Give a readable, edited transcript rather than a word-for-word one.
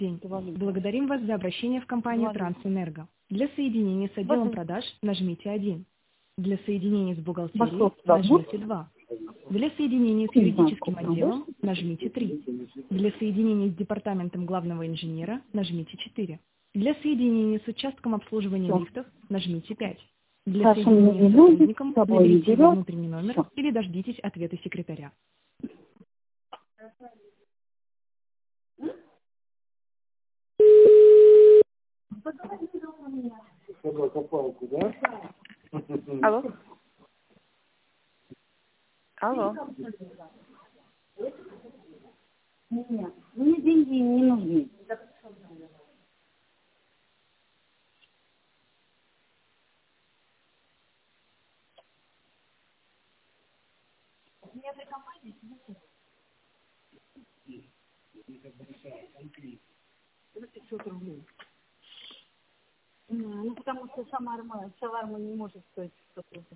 День. Благодарим вас за обращение в компанию Трансэнерго. Для соединения с отделом продаж нажмите 1. Для соединения с бухгалтерией нажмите 2. Для соединения с юридическим отделом нажмите 3. Для соединения с департаментом главного инженера нажмите 4. Для соединения с участком обслуживания лифтов нажмите 5. Для соединения с сотрудником наберите его внутренний номер или дождитесь ответа секретаря. Собака-палку, да? Алло. Алло. Нет, мне деньги не нужны. Это 500 рублей. Ну, потому что шаварма не может стоить 100 рублей.